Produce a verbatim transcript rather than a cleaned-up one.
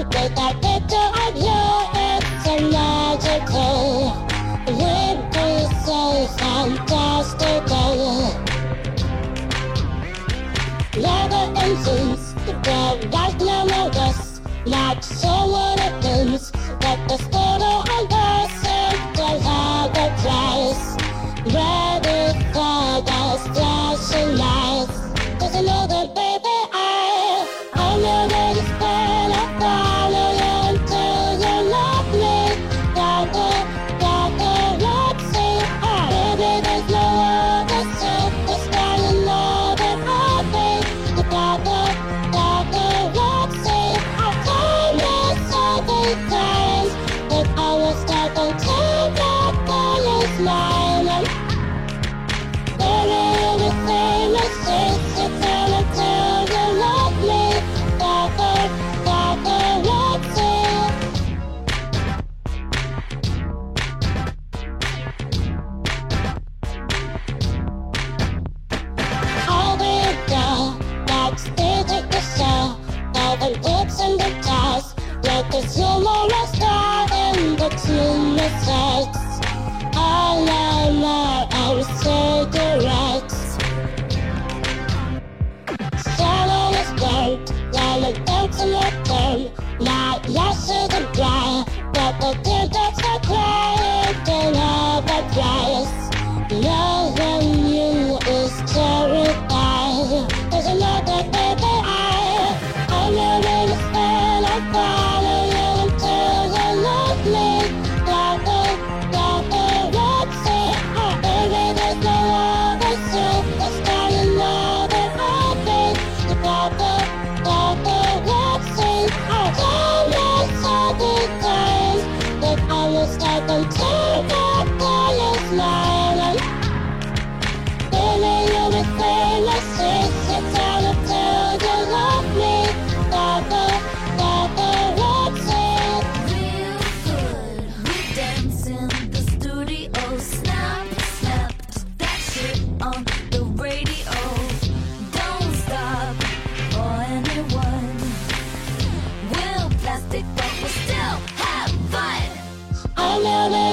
With that picture of you, it's so magical. We'd be so fantastical. Leather and jeans, the right glamorous, like so what it is. But this photo of us will have a price. Ready for those flashing lights. 'Cause you know that baby I, I'm ready to spend a follow you until you love me. Gotta, gotta, let's see. Baby there's no other superstar you know that I'll be. You gotta, gotta, let's see. I've told you so many times that I will start to turn back on your smile. Baby you'll be famous since you tell me till you love me. Gotta, gotta, let's see. I'll be a girl, backstage at the show. All the books and the ties, like a sumo star in the tumor sex. All I'm more, I'm so direct. Shallow is burnt, while it burns in the turn. Not yes is a dry, but the teardrops are crying, don't have a price. Loving you is terrified. There's another baby I, I'm ready to spend a follow you until you love me. Gotta, gotta, let's see. Baby there's no other superstar you know that I'll be. You gotta, gotta, let's see. I've told you so many times that I will start to turn back on your smile. Baby you'll be famous since you tell me till you love me. Gotta, gotta, let's see. Real good, we dance in the studio. Snap, snap, that shit on the radio. Don't stop for anyone. We'll blast it, but we'll still have fun. I'm ready